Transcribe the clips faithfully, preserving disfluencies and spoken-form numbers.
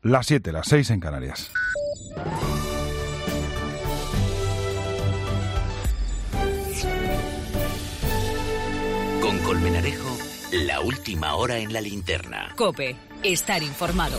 Las siete, las seis en Canarias. Con Colmenarejo, la última hora en la linterna. COPE, estar informado.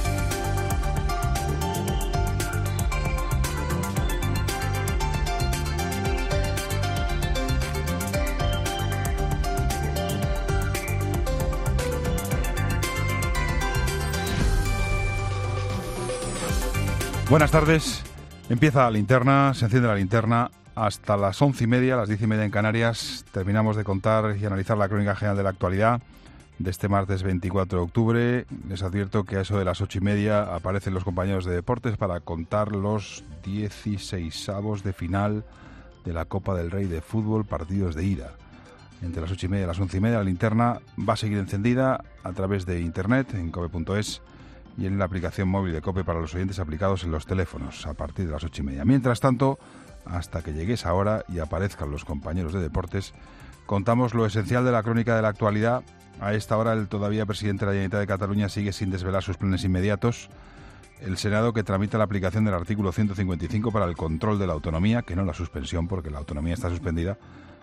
Buenas tardes. Empieza la linterna, se enciende la linterna hasta las once y media, las diez y media en Canarias. Terminamos de contar y analizar la crónica general de la actualidad de este martes veinticuatro de octubre. Les advierto que a eso de las ocho y media aparecen los compañeros de deportes para contar los dieciseisavos de final de la Copa del Rey de Fútbol, partidos de ida. Entre las ocho y media y las once y media la linterna va a seguir encendida a través de internet en cope punto es y en la aplicación móvil de COPE para los oyentes aplicados en los teléfonos a partir de las ocho y media. Mientras tanto, hasta que llegue esa hora y aparezcan los compañeros de deportes, contamos lo esencial de la crónica de la actualidad. A esta hora, el todavía presidente de la Generalitat de Cataluña sigue sin desvelar sus planes inmediatos. El Senado, que tramita la aplicación del artículo ciento cincuenta y cinco para el control de la autonomía, que no la suspensión, porque la autonomía está suspendida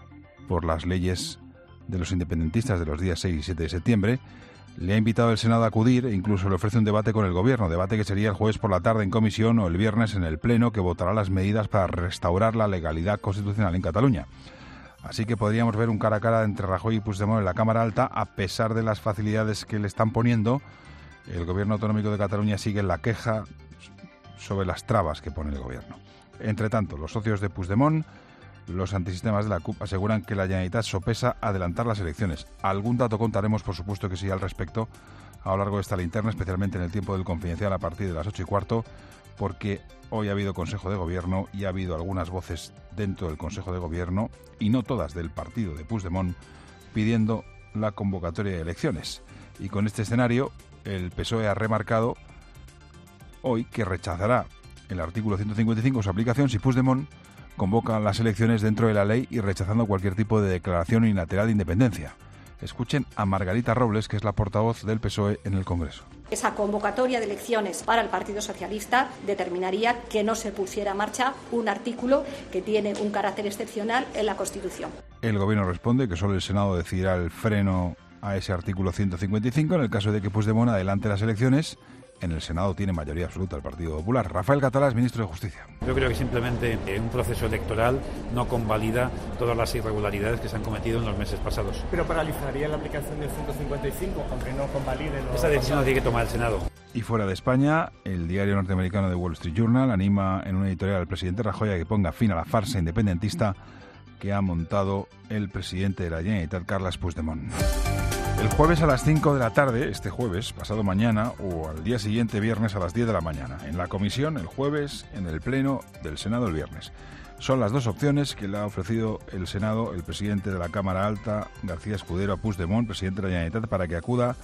por las leyes de los independentistas de los días seis y siete de septiembre. Le ha invitado el Senado a acudir e incluso le ofrece un debate con el Gobierno, debate que sería el jueves por la tarde en comisión o el viernes en el Pleno, que votará las medidas para restaurar la legalidad constitucional en Cataluña. Así que podríamos ver un cara a cara entre Rajoy y Puigdemont en la Cámara Alta, a pesar de las facilidades que le están poniendo. El Gobierno autonómico de Cataluña sigue en la queja sobre las trabas que pone el Gobierno. Entre tanto, los socios de Puigdemont, los antisistemas de la C U P, aseguran que la Generalitat sopesa adelantar las elecciones. Algún dato contaremos, por supuesto que sí, al respecto a lo largo de esta linterna, especialmente en el tiempo del Confidencial a partir de las ocho y cuarto, porque hoy ha habido Consejo de Gobierno y ha habido algunas voces dentro del Consejo de Gobierno, y no todas del partido de Puigdemont, pidiendo la convocatoria de elecciones. Y con este escenario, el P S O E ha remarcado hoy que rechazará el artículo ciento cincuenta y cinco, su aplicación, si Puigdemont convoca las elecciones dentro de la ley y rechazando cualquier tipo de declaración unilateral de independencia. Escuchen a Margarita Robles, que es la portavoz del P S O E en el Congreso. Esa convocatoria de elecciones para el Partido Socialista determinaría que no se pusiera en marcha un artículo que tiene un carácter excepcional en la Constitución. El Gobierno responde que solo el Senado decidirá el freno a ese artículo ciento cincuenta y cinco en el caso de que Puigdemont adelante las elecciones. En el Senado tiene mayoría absoluta el Partido Popular. Rafael Catalá es ministro de Justicia. Yo creo que simplemente un proceso electoral no convalida todas las irregularidades que se han cometido en los meses pasados. Pero paralizaría la aplicación del ciento cincuenta y cinco, aunque no convalide lo... Esa decisión la tiene que tomar el Senado. Y fuera de España, el diario norteamericano The Wall Street Journal anima en una editorial al presidente Rajoy a que ponga fin a la farsa independentista que ha montado el presidente de la Generalitat, Carles Puigdemont. El jueves a las cinco de la tarde, este jueves, pasado mañana, o al día siguiente, viernes a las diez de la mañana. En la comisión el jueves, en el pleno del Senado el viernes. Son las dos opciones que le ha ofrecido el Senado, el presidente de la Cámara Alta, García Escudero, a Puigdemont, presidente de la Generalitat, para que acuda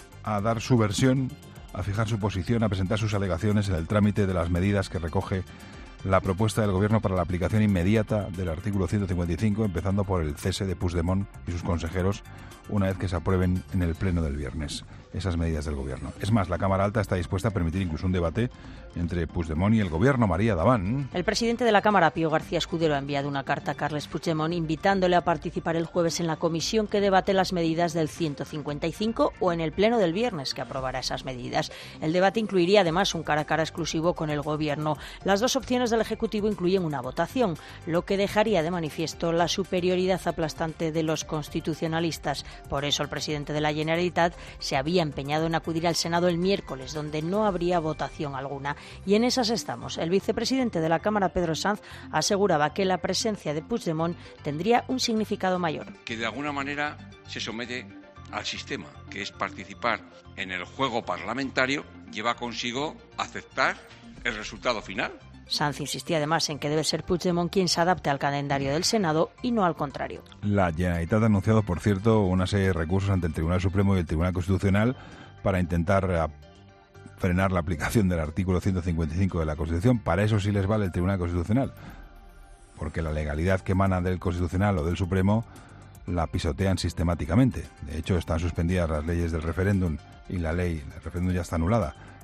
a dar su versión, a fijar su posición, a presentar sus alegaciones en el trámite de las medidas que recoge la propuesta del Gobierno para la aplicación inmediata del artículo ciento cincuenta y cinco, empezando por el cese de Puigdemont y sus consejeros, una vez que se aprueben en el pleno del viernes esas medidas del Gobierno. Es más, la Cámara Alta está dispuesta a permitir incluso un debate entre Puigdemont y el Gobierno. María Daván. El presidente de la Cámara, Pío García Escudero, ha enviado una carta a Carles Puigdemont invitándole a participar el jueves en la comisión que debate las medidas del ciento cincuenta y cinco o en el pleno del viernes que aprobará esas medidas. El debate incluiría además un cara a cara exclusivo con el Gobierno. Las dos opciones del Ejecutivo incluyen una votación, lo que dejaría de manifiesto la superioridad aplastante de los constitucionalistas. Por eso el presidente de la Generalitat se había empeñado en acudir al Senado el miércoles, donde no habría votación alguna. Y en esas estamos. El vicepresidente de la Cámara, Pedro Sanz, aseguraba que la presencia de Puigdemont tendría un significado mayor. Que de alguna manera se somete al sistema, que es participar en el juego parlamentario, lleva consigo aceptar el resultado final. Sanz insistía además en que debe ser Puigdemont quien se adapte al calendario del Senado y no al contrario. La Generalitat ha anunciado, por cierto, una serie de recursos ante el Tribunal Supremo y el Tribunal Constitucional para intentar frenar la aplicación del artículo ciento cincuenta y cinco de la Constitución. Para eso sí les vale el Tribunal Constitucional, porque la legalidad que emana del Constitucional o del Supremo la pisotean sistemáticamente. De hecho, están suspendidas las leyes del referéndum y la ley del referéndum ya está anulada.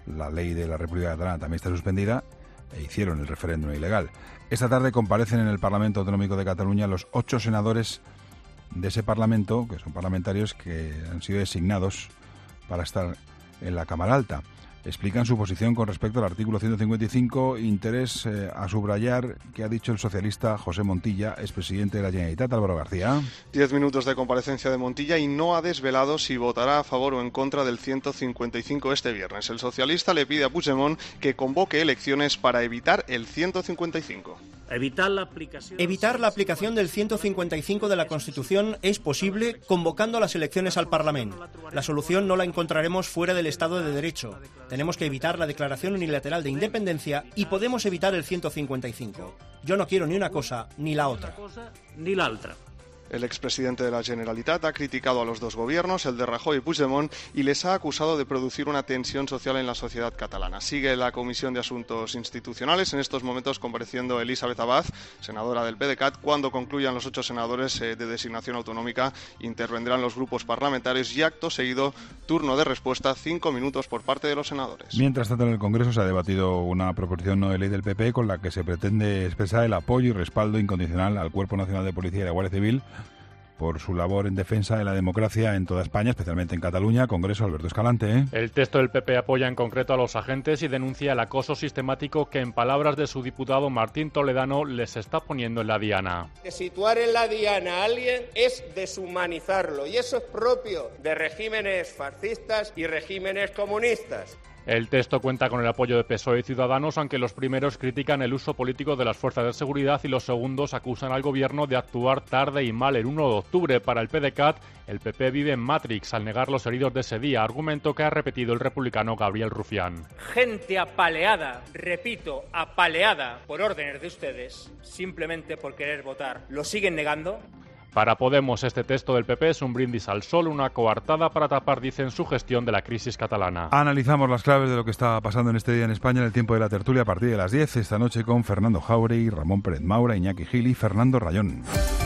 la ley de la República Catalana también está suspendida e hicieron el referéndum ilegal. Esta tarde comparecen en el Parlamento Autonómico de Cataluña los ocho senadores de ese Parlamento, que son parlamentarios que han sido designados para estar en la Cámara Alta. Explican su posición con respecto al artículo ciento cincuenta y cinco, interés eh, a subrayar que ha dicho el socialista José Montilla, expresidente de la Generalitat. Álvaro García. Diez minutos de comparecencia de Montilla y no ha desvelado si votará a favor o en contra del ciento cincuenta y cinco este viernes. El socialista le pide a Puigdemont que convoque elecciones para evitar el ciento cincuenta y cinco. Evitar la aplicación... Evitar la aplicación del ciento cincuenta y cinco de la Constitución es posible convocando las elecciones al Parlamento. La solución no la encontraremos fuera del Estado de Derecho. Tenemos que evitar la declaración unilateral de independencia y podemos evitar el ciento cincuenta y cinco. Yo no quiero ni una cosa ni la otra. Ni la otra. El expresidente de la Generalitat ha criticado a los dos gobiernos, el de Rajoy y Puigdemont, y les ha acusado de producir una tensión social en la sociedad catalana. Sigue la Comisión de Asuntos Institucionales, en estos momentos compareciendo Elisabeth Abad, senadora del PDeCAT. Cuando concluyan los ocho senadores eh, de designación autonómica, intervendrán los grupos parlamentarios y acto seguido, turno de respuesta, cinco minutos por parte de los senadores. Mientras tanto, en el Congreso se ha debatido una proposición no de ley del P P con la que se pretende expresar el apoyo y respaldo incondicional al Cuerpo Nacional de Policía y la Guardia Civil por su labor en defensa de la democracia en toda España, especialmente en Cataluña. Congreso, Alberto Escalante. ¿eh? El texto del P P apoya en concreto a los agentes y denuncia el acoso sistemático que, en palabras de su diputado Martín Toledano, les está poniendo en la diana. De situar en la diana a alguien es deshumanizarlo, y eso es propio de regímenes fascistas y regímenes comunistas. El texto cuenta con el apoyo de P S O E y Ciudadanos, aunque los primeros critican el uso político de las fuerzas de seguridad y los segundos acusan al gobierno de actuar tarde y mal. El uno de octubre, para el PDeCAT, el P P vive en Matrix al negar los heridos de ese día, argumento que ha repetido el republicano Gabriel Rufián. Gente apaleada, repito, apaleada por órdenes de ustedes, simplemente por querer votar. ¿Lo siguen negando? Para Podemos, este texto del P P es un brindis al sol, una coartada para tapar, dicen, su gestión de la crisis catalana. Analizamos las claves de lo que está pasando en este día en España en el tiempo de la tertulia a partir de las diez, esta noche con Fernando Jauregui, Ramón Pérez Maura, Iñaki Gil y Fernando Rayón.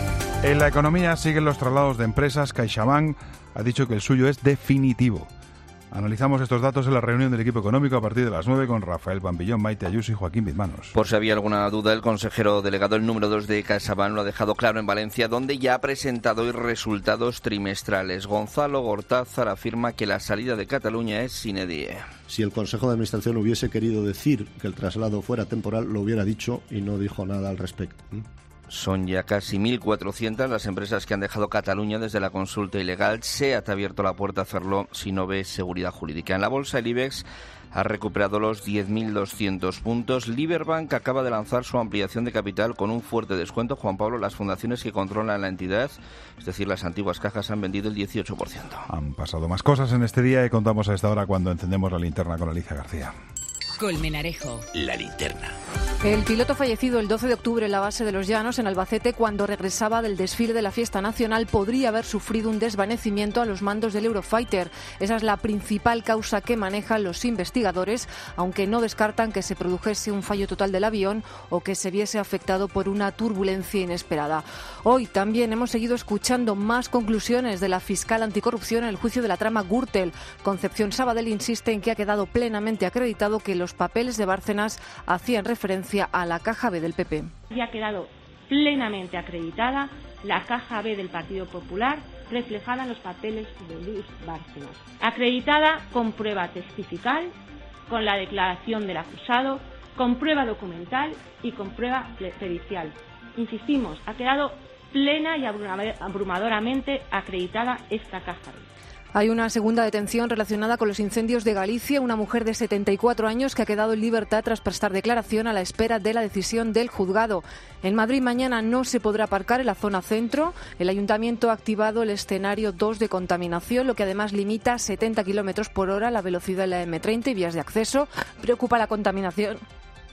En la economía siguen los traslados de empresas. CaixaBank ha dicho que el suyo es definitivo. Analizamos estos datos en la reunión del equipo económico a partir de las nueve con Rafael Pampillón, Maite Ayuso y Joaquín Bizmanos. Por si había alguna duda, el consejero delegado, el número dos de CaixaBank, lo ha dejado claro en Valencia, donde ya ha presentado hoy resultados trimestrales. Gonzalo Gortázar afirma que la salida de Cataluña es sine die. Si el Consejo de Administración hubiese querido decir que el traslado fuera temporal, lo hubiera dicho y no dijo nada al respecto. Son ya casi mil cuatrocientas las empresas que han dejado Cataluña desde la consulta ilegal. SEAT ha abierto la puerta a hacerlo si no ve seguridad jurídica. En la bolsa, el IBEX ha recuperado los diez mil doscientos puntos. Liberbank acaba de lanzar su ampliación de capital con un fuerte descuento. Juan Pablo, las fundaciones que controlan la entidad, es decir, las antiguas cajas, han vendido el dieciocho por ciento. Han pasado más cosas en este día y contamos a esta hora cuando encendemos la linterna con Alicia García. Colmenarejo. La linterna. El piloto fallecido el doce de octubre en la base de Los Llanos, en Albacete, cuando regresaba del desfile de la fiesta nacional, podría haber sufrido un desvanecimiento a los mandos del Eurofighter. Esa es la principal causa que manejan los investigadores, aunque no descartan que se produjese un fallo total del avión o que se viese afectado por una turbulencia inesperada. Hoy también hemos seguido escuchando más conclusiones de la fiscal anticorrupción en el juicio de la trama Gürtel. Concepción Sabadell insiste en que ha quedado plenamente acreditado que los papeles de Bárcenas hacían referencia a la caja B del P P. Ya ha quedado plenamente acreditada la caja B del Partido Popular reflejada en los papeles de Luis Bárcenas. Acreditada con prueba testifical, con la declaración del acusado, con prueba documental y con prueba pericial. Insistimos, ha quedado plena y abrumadoramente acreditada esta caja B. Hay una segunda detención relacionada con los incendios de Galicia, una mujer de setenta y cuatro años que ha quedado en libertad tras prestar declaración a la espera de la decisión del juzgado. En Madrid mañana no se podrá aparcar en la zona centro. El ayuntamiento ha activado el escenario dos de contaminación, lo que además limita a setenta kilómetros por hora la velocidad de la eme treinta y vías de acceso. Preocupa la contaminación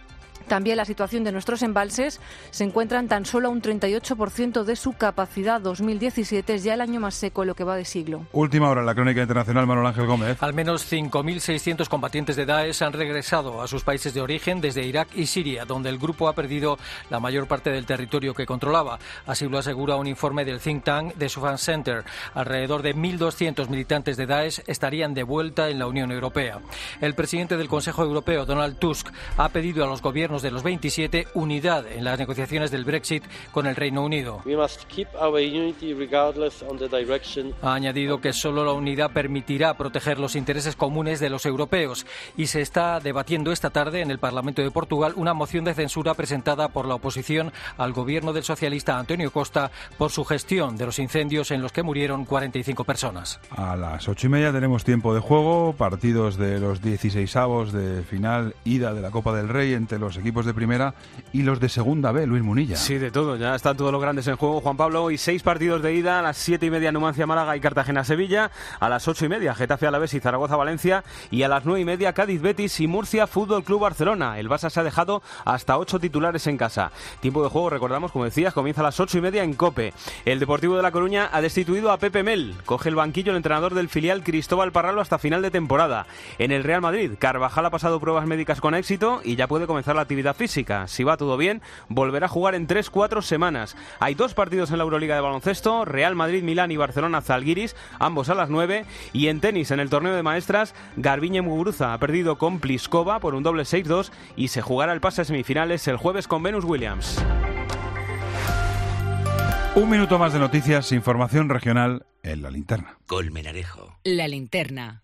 También la situación de nuestros embalses se encuentra en tan solo un treinta y ocho por ciento de su capacidad. dos mil diecisiete es ya el año más seco en lo que va de siglo. Última hora en la crónica internacional, Manuel Ángel Gómez. Al menos cinco mil seiscientos combatientes de Daesh han regresado a sus países de origen desde Irak y Siria, donde el grupo ha perdido la mayor parte del territorio que controlaba. Así lo asegura un informe del think tank The Sufan Center. Alrededor de mil doscientos militantes de Daesh estarían de vuelta en la Unión Europea. El presidente del Consejo Europeo, Donald Tusk, ha pedido a los gobiernos de los veintisiete unidad en las negociaciones del Brexit con el Reino Unido. Ha añadido que solo la unidad permitirá proteger los intereses comunes de los europeos y se está debatiendo esta tarde en el Parlamento de Portugal una moción de censura presentada por la oposición al gobierno del socialista António Costa por su gestión de los incendios en los que murieron cuarenta y cinco personas. A las ocho y media tenemos tiempo de juego, partidos de los dieciseisavos de final, ida de la Copa del Rey entre los equipos de primera y los de segunda B, Luis Munilla. Sí, de todo, ya están todos los grandes en juego, Juan Pablo, y seis partidos de ida, a las siete y media Numancia Málaga y Cartagena Sevilla, a las ocho y media Getafe Alavés y Zaragoza Valencia, y a las nueve y media Cádiz Betis y Murcia Fútbol Club Barcelona. El Barça se ha dejado hasta ocho titulares en casa. Tiempo de juego, recordamos, como decías, comienza a las ocho y media en COPE. El Deportivo de La Coruña ha destituido a Pepe Mel, coge el banquillo el entrenador del filial Cristóbal Parralo hasta final de temporada. En el Real Madrid, Carvajal ha pasado pruebas médicas con éxito y ya puede comenzar la actividad física. Si va todo bien, volverá a jugar en tres cuatro semanas. Hay dos partidos en la Euroliga de baloncesto, Real Madrid, Milán y Barcelona Zalgiris, ambos a las nueve, y en tenis, en el torneo de maestras, Garbiñe Muguruza ha perdido con Pliskova por un doble seis dos y se jugará el pase a semifinales el jueves con Venus Williams. Un minuto más de noticias, información regional en La Linterna. Colmenarejo. La Linterna.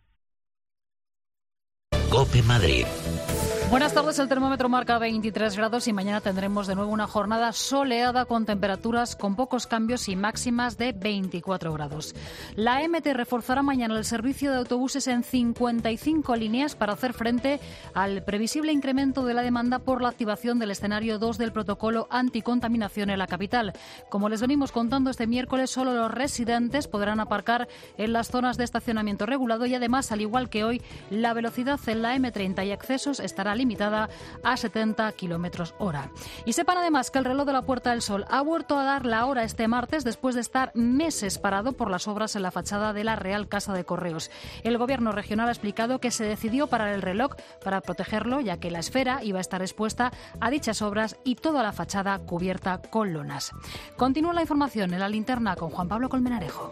COPE Madrid. Buenas tardes, el termómetro marca veintitrés grados y mañana tendremos de nuevo una jornada soleada con temperaturas con pocos cambios y máximas de veinticuatro grados. La M T reforzará mañana el servicio de autobuses en cincuenta y cinco líneas para hacer frente al previsible incremento de la demanda por la activación del escenario dos del protocolo anticontaminación en la capital. Como les venimos contando este miércoles, solo los residentes podrán aparcar en las zonas de estacionamiento regulado y además, al igual que hoy, la velocidad en la M treinta y accesos estará limitada a setenta kilómetros hora. Y sepan además que el reloj de la Puerta del Sol ha vuelto a dar la hora este martes después de estar meses parado por las obras en la fachada de la Real Casa de Correos. El Gobierno regional ha explicado que se decidió parar el reloj para protegerlo, ya que la esfera iba a estar expuesta a dichas obras y toda la fachada cubierta con lonas. Continúa la información en La Linterna con Juan Pablo Colmenarejo.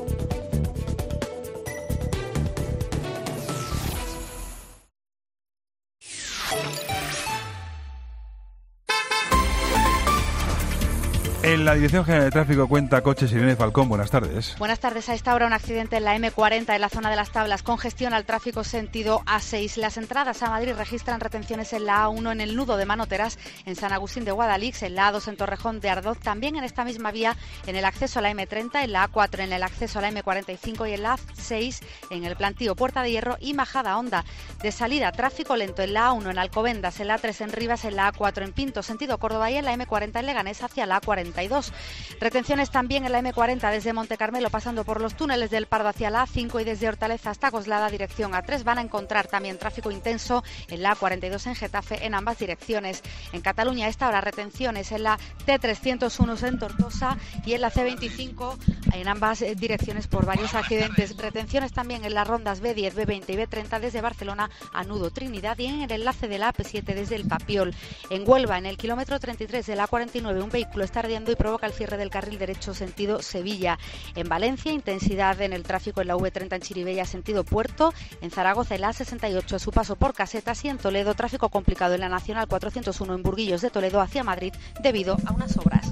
En la Dirección General de Tráfico cuenta coches Irene Falcón. Buenas tardes. Buenas tardes. A esta hora un accidente en la M cuarenta en la zona de Las Tablas. Congestión al tráfico sentido A seis. Las entradas a Madrid registran retenciones en la A uno en el nudo de Manoteras, en San Agustín de Guadalix, en la A dos en Torrejón de Ardoz. También en esta misma vía en el acceso a la M treinta, en la A cuatro en el acceso a la M cuarenta y cinco y en la A seis en el plantío Puerta de Hierro y Majada Honda. De salida, tráfico lento en la A uno en Alcobendas, en la A tres en Rivas, en la A cuatro en Pinto, sentido Córdoba y en la M cuarenta en Leganés hacia la A cuarenta y dos. Retenciones también en la M cuarenta desde Montecarmelo pasando por los túneles del Pardo hacia la A cinco y desde Hortaleza hasta Coslada dirección A tres. Van a encontrar también tráfico intenso en la A cuarenta y dos en Getafe en ambas direcciones. En Cataluña a esta hora retenciones en la T trescientos uno en Tortosa y en la C veinticinco en ambas direcciones por varios accidentes. Retenciones también en las rondas B diez, B veinte y B treinta desde Barcelona a Nudo Trinidad y en el enlace de la A P siete desde el Papiol. En Huelva, en el kilómetro treinta y tres de la A cuarenta y nueve, un vehículo está ardiendo y provoca el cierre del carril derecho sentido Sevilla. En Valencia, intensidad en el tráfico en la V treinta en Chirivella sentido Puerto. En Zaragoza, en la A sesenta y ocho a su paso por Casetas y en Toledo, tráfico complicado en la Nacional cuatrocientos uno en Burguillos de Toledo hacia Madrid debido a unas obras.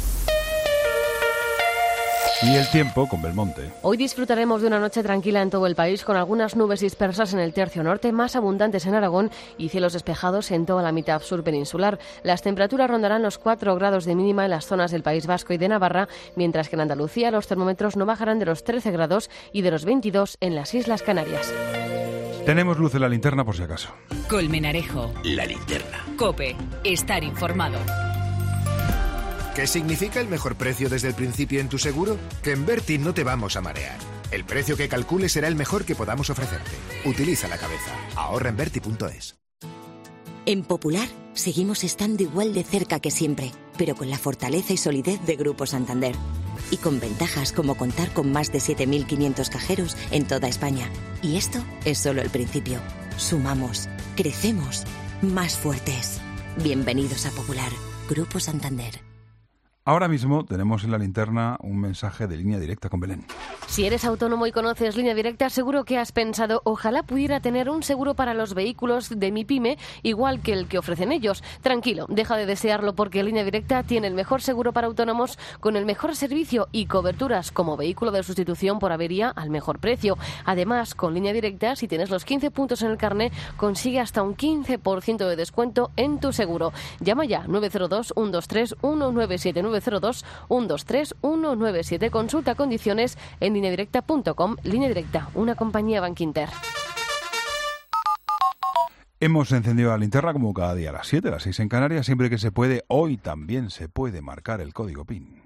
Y el tiempo con Belmonte. Hoy disfrutaremos de una noche tranquila en todo el país, con algunas nubes dispersas en el tercio norte, más abundantes en Aragón y cielos despejados en toda la mitad sur peninsular. Las temperaturas rondarán los cuatro grados de mínima en las zonas del País Vasco y de Navarra, mientras que en Andalucía los termómetros no bajarán de los trece grados y de los veintidós en las Islas Canarias. Tenemos luz en La Linterna por si acaso. Colmenarejo. La Linterna. COPE. Estar informado. ¿Qué significa el mejor precio desde el principio en tu seguro? Que en Berti no te vamos a marear. El precio que calcules será el mejor que podamos ofrecerte. Utiliza la cabeza. Ahorra en Berti punto es. En Popular seguimos estando igual de cerca que siempre, pero con la fortaleza y solidez de Grupo Santander. Y con ventajas como contar con más de siete mil quinientos cajeros en toda España. Y esto es solo el principio. Sumamos, crecemos, más fuertes. Bienvenidos a Popular, Grupo Santander. Ahora mismo tenemos en la linterna un mensaje de Línea Directa con Belén. Si eres autónomo y conoces Línea Directa, seguro que has pensado, ojalá pudiera tener un seguro para los vehículos de mi pyme, igual que el que ofrecen ellos. Tranquilo, deja de desearlo porque Línea Directa tiene el mejor seguro para autónomos con el mejor servicio y coberturas como vehículo de sustitución por avería al mejor precio. Además, con Línea Directa, si tienes los quince puntos en el carné, consigue hasta un quince por ciento de descuento en tu seguro. Llama ya nueve cero dos, uno dos tres, uno nueve siete, nueve cero dos, uno dos tres, uno nueve siete. Consulta condiciones en línea directa punto com. Línea Directa, una compañía Bankinter. Hemos encendido la linterna como cada día a las siete, a las seis en Canarias. Siempre que se puede, hoy también se puede marcar el código P I N.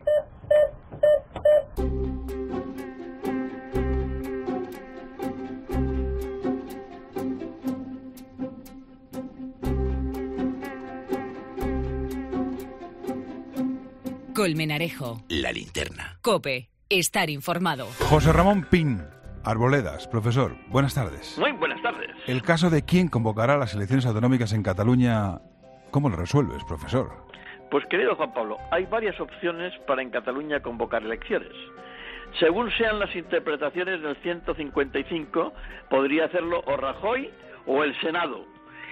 Colmenarejo. La linterna. COPE. Estar informado. José Ramón Pin, Arboledas, profesor, buenas tardes. Muy buenas tardes. El caso de quién convocará las elecciones autonómicas en Cataluña, ¿cómo lo resuelves, profesor? Pues querido Juan Pablo, hay varias opciones para en Cataluña convocar elecciones. Según sean las interpretaciones del ciento cincuenta y cinco, podría hacerlo o Rajoy o el Senado.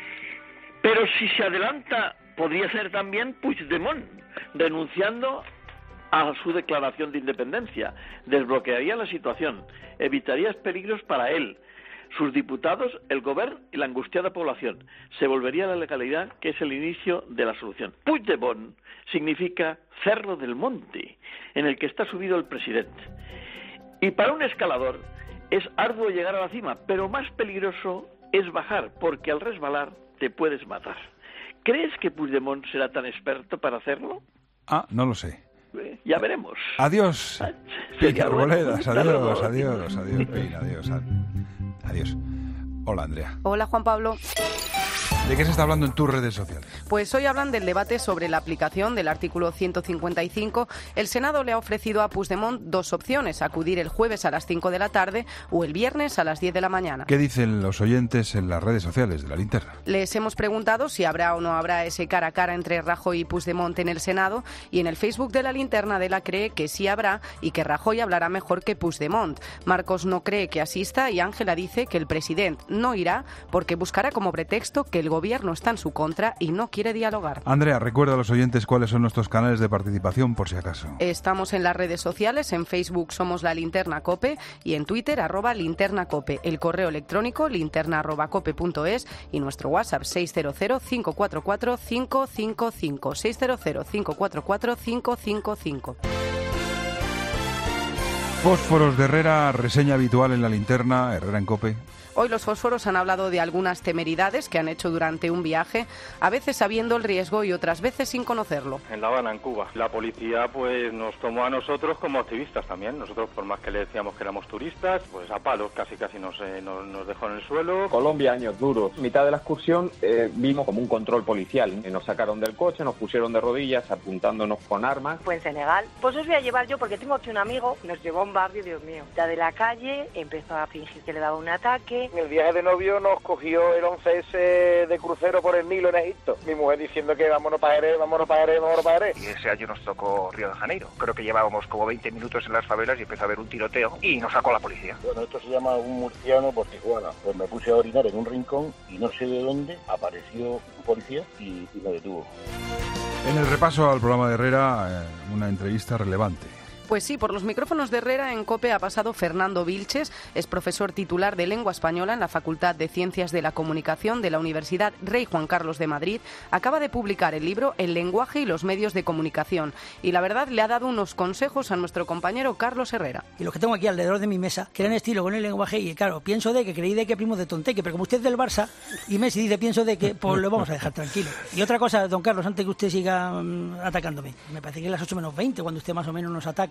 Pero si se adelanta, podría ser también Puigdemont, renunciando a su declaración de independencia. Desbloquearía la situación, evitaría peligros para él, sus diputados, el gobierno y la angustiada población. Se volvería a la legalidad, que es el inicio de la solución. Puigdemont significa Cerro del Monte, en el que está subido el presidente. Y para un escalador es arduo llegar a la cima, pero más peligroso es bajar, porque al resbalar te puedes matar. ¿Crees que Puigdemont será tan experto para hacerlo? Ah, no lo sé. Eh, ya veremos. Adiós, Pin Arboledas, adiós, adiós, adiós, Pin, adiós, adiós. Hola, Andrea. Hola, Juan Pablo. ¿De qué se está hablando en tus redes sociales? Pues hoy hablan del debate sobre la aplicación del artículo ciento cincuenta y cinco. El Senado le ha ofrecido a Puigdemont dos opciones: acudir el jueves a las cinco de la tarde o el viernes a las diez de la mañana. ¿Qué dicen los oyentes en las redes sociales de la linterna? Les hemos preguntado si habrá o no habrá ese cara a cara entre Rajoy y Puigdemont en el Senado, y en el Facebook de la linterna Adela cree que sí habrá y que Rajoy hablará mejor que Puigdemont. Marcos no cree que asista y Ángela dice que el presidente no irá porque buscará como pretexto que el gobierno está en su contra y no quiere dialogar. Andrea, recuerda a los oyentes cuáles son nuestros canales de participación por si acaso. Estamos en las redes sociales, en Facebook somos La Linterna Cope y en Twitter arroba Linterna Cope, el correo electrónico linterna arroba cope punto es y nuestro WhatsApp seis cero cero, cinco cuatro cuatro, cinco cinco cinco, seis cero cero, cinco cuatro cuatro, cinco cinco cinco. Fósforos de Herrera, reseña habitual en La Linterna, Herrera en Cope. Hoy los fósforos han hablado de algunas temeridades que han hecho durante un viaje, a veces sabiendo el riesgo y otras veces sin conocerlo. En La Habana, en Cuba. La policía pues nos tomó a nosotros como activistas también. Nosotros, por más que le decíamos que éramos turistas, pues a palos casi casi nos, eh, nos, nos dejó en el suelo. Colombia, años duros. Mitad de la excursión eh, vimos como un control policial. Nos sacaron del coche, nos pusieron de rodillas apuntándonos con armas. Fue en Senegal. Pues os voy a llevar yo porque tengo aquí un amigo. Nos llevó a un barrio, Dios mío. Ya de la calle empezó a fingir que le daba un ataque. En el viaje de novio nos cogió el once ese de crucero por el Nilo en Egipto. Mi mujer diciendo que vámonos para Jerez, vámonos para Jerez, vámonos para Jerez. Y ese año nos tocó Río de Janeiro. Creo que llevábamos como veinte minutos en las favelas y empezó a haber un tiroteo y nos sacó la policía. Bueno, esto se llama un murciano por Tijuana. Pues me puse a orinar en un rincón y no sé de dónde apareció un policía y, y me detuvo. En el repaso al programa de Herrera, eh, una entrevista relevante. Pues sí, por los micrófonos de Herrera en COPE ha pasado Fernando Vilches, es profesor titular de Lengua Española en la Facultad de Ciencias de la Comunicación de la Universidad Rey Juan Carlos de Madrid. Acaba de publicar el libro El lenguaje y los medios de comunicación y la verdad le ha dado unos consejos a nuestro compañero Carlos Herrera. Y los que tengo aquí alrededor de mi mesa, que eran estilo con el lenguaje y claro, pienso de que, creí de que primo de Tonteque, pero como usted es del Barça y Messi dice pienso de que, pues lo vamos a dejar tranquilo. Y otra cosa, don Carlos, antes que usted siga um, atacándome, me parece que es las ocho menos veinte cuando usted más o menos nos ataca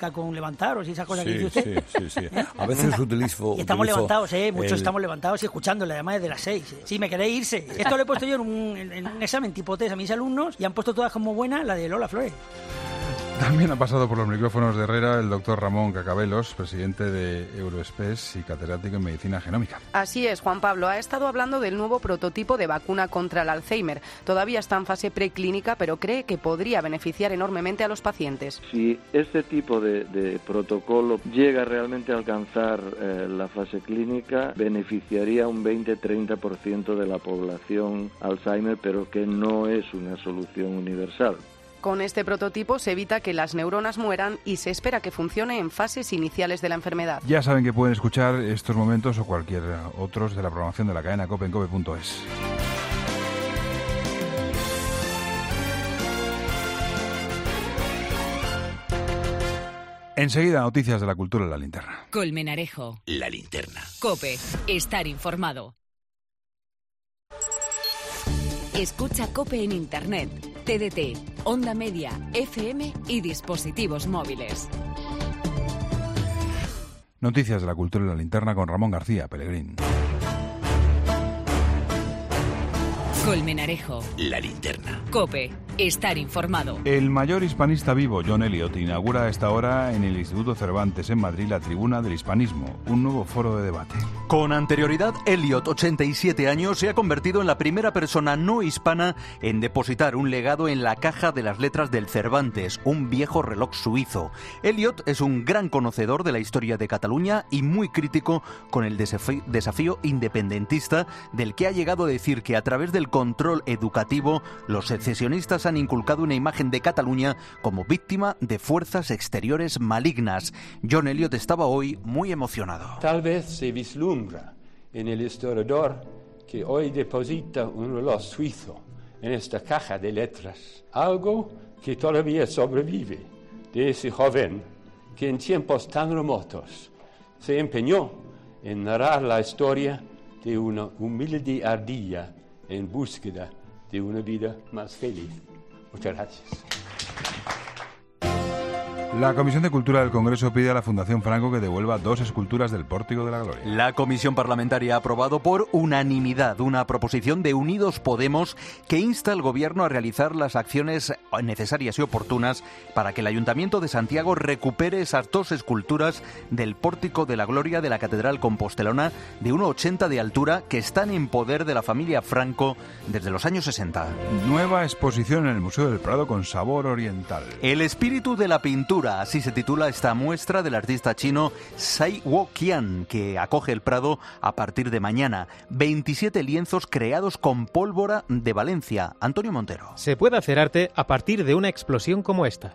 basta con levantaros y esas cosas sí, que dice usted. Sí, sí, sí. A veces utilizo... Y estamos utilizo levantados, ¿eh? Muchos el... estamos levantados y escuchándole, además desde las seis. ¿eh? Sí, me queréis irse. Esto lo he puesto yo en un, en un examen tipo test a mis alumnos y han puesto todas como buena la de Lola Flores. También ha pasado por los micrófonos de Herrera el doctor Ramón Cacabelos, presidente de Euroespes y catedrático en medicina genómica. Así es, Juan Pablo. Ha estado hablando del nuevo prototipo de vacuna contra el Alzheimer. Todavía está en fase preclínica, pero cree que podría beneficiar enormemente a los pacientes. Si este tipo de, de protocolo llega realmente a alcanzar eh, la fase clínica, beneficiaría un veinte a treinta por ciento de la población Alzheimer, pero que no es una solución universal. Con este prototipo se evita que las neuronas mueran y se espera que funcione en fases iniciales de la enfermedad. Ya saben que pueden escuchar estos momentos o cualquier otros de la programación de la cadena COPE en cope punto es. Enseguida, noticias de la cultura en la linterna. Colmenarejo. La linterna. COPE. Estar informado. Escucha COPE en Internet, T D T, Onda Media, F M y dispositivos móviles. Noticias de la cultura en la linterna con Ramón García Pellegrín. Colmenarejo. La linterna. COPE. Estar informado. El mayor hispanista vivo, John Eliot, inaugura a esta hora en el Instituto Cervantes en Madrid la Tribuna del Hispanismo, un nuevo foro de debate. Con anterioridad, Eliot, ochenta y siete años, se ha convertido en la primera persona no hispana en depositar un legado en la caja de las letras del Cervantes, un viejo reloj suizo. Eliot es un gran conocedor de la historia de Cataluña y muy crítico con el desafío, desafío independentista, del que ha llegado a decir que a través del control educativo los secesionistas han inculcado una imagen de Cataluña como víctima de fuerzas exteriores malignas. John Eliot estaba hoy muy emocionado. Tal vez se vislumbra en el historiador que hoy deposita un reloj suizo en esta caja de letras, algo que todavía sobrevive de ese joven que en tiempos tan remotos se empeñó en narrar la historia de una humilde ardilla en búsqueda de una vida más feliz. Muchas gracias. La Comisión de Cultura del Congreso pide a la Fundación Franco que devuelva dos esculturas del Pórtico de la Gloria. La Comisión Parlamentaria ha aprobado por unanimidad una proposición de Unidos Podemos que insta al Gobierno a realizar las acciones necesarias y oportunas para que el Ayuntamiento de Santiago recupere esas dos esculturas del Pórtico de la Gloria de la Catedral Compostelana de uno ochenta de altura que están en poder de la familia Franco desde los años sesenta. Nueva exposición en el Museo del Prado con sabor oriental. El espíritu de la pintura. Así se titula esta muestra del artista chino Tsai Wo-Qian, que acoge el Prado a partir de mañana. veintisiete lienzos creados con pólvora de Valencia. Antonio Montero. Se puede hacer arte a partir de una explosión como esta.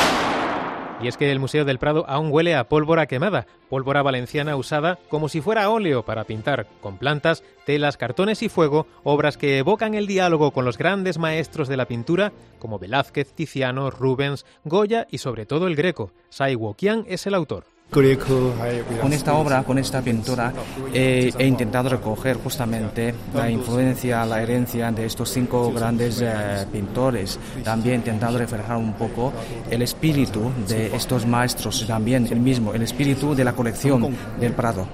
Y es que el Museo del Prado aún huele a pólvora quemada, pólvora valenciana usada como si fuera óleo para pintar con plantas, telas, cartones y fuego, obras que evocan el diálogo con los grandes maestros de la pintura como Velázquez, Tiziano, Rubens, Goya y sobre todo el Greco. Tsai Wo-Qian es el autor. Con esta obra, con esta pintura, eh, he intentado recoger justamente la influencia, la herencia de estos cinco grandes eh, pintores. También he intentado reflejar un poco el espíritu de estos maestros, también el mismo, el espíritu de la colección del Prado.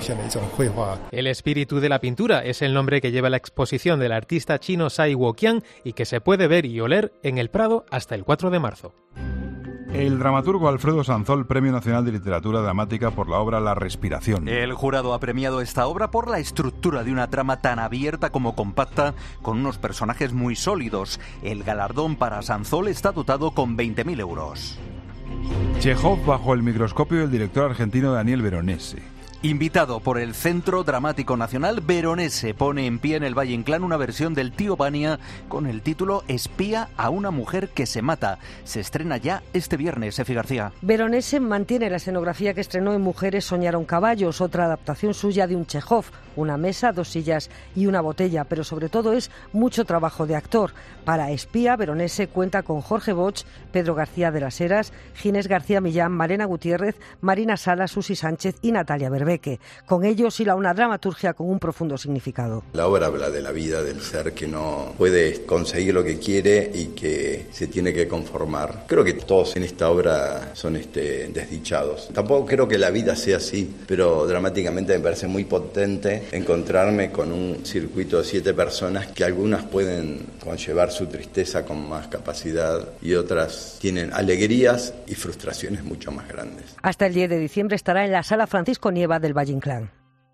El espíritu de la pintura es el nombre que lleva la exposición del artista chino Tsai Wo-Qian y que se puede ver y oler en el Prado hasta el cuatro de marzo. El dramaturgo Alfredo Sanzol, Premio Nacional de Literatura Dramática por la obra La Respiración. El jurado ha premiado esta obra por la estructura de una trama tan abierta como compacta, con unos personajes muy sólidos. El galardón para Sanzol está dotado con veinte mil euros. Chejov bajo el microscopio del director argentino Daniel Veronese. Invitado por el Centro Dramático Nacional, Veronese pone en pie en el Valle Inclán una versión del Tío Vania con el título Espía a una mujer que se mata. Se estrena ya este viernes, Efi García. Veronese mantiene la escenografía que estrenó en Mujeres soñaron caballos, otra adaptación suya de un Chejov. una mesa, dos sillas y una botella, pero sobre todo es mucho trabajo de actor. Para Espía, Veronese cuenta con Jorge Bosch, Pedro García de las Heras, Ginés García Millán, Malena Gutiérrez, Marina Sala, Susi Sánchez y Natalia Berbeque. Con ellos hila una dramaturgia con un profundo significado. La obra habla de la vida del ser que no puede conseguir lo que quiere y que se tiene que conformar. Creo que todos en esta obra son este, desdichados. Tampoco creo que la vida sea así, pero dramáticamente me parece muy potente encontrarme con un circuito de siete personas que algunas pueden conllevar su tristeza con más capacidad y otras tienen alegrías y frustraciones mucho más grandes. Hasta el diez de diciembre estará en la Sala Francisco Nieva del Valle Inclán.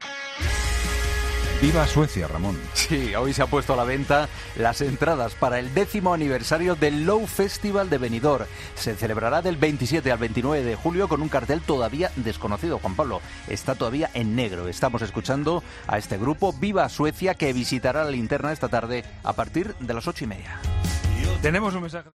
¡Viva Suecia, Ramón! Sí, hoy se ha puesto a la venta las entradas para el décimo aniversario del Low Festival de Benidorm. Se celebrará del veintisiete al veintinueve de julio con un cartel todavía desconocido. Juan Pablo, está todavía en negro. Estamos escuchando a este grupo Viva Suecia que visitará la linterna esta tarde a partir de las ocho y media. Tenemos un mensaje.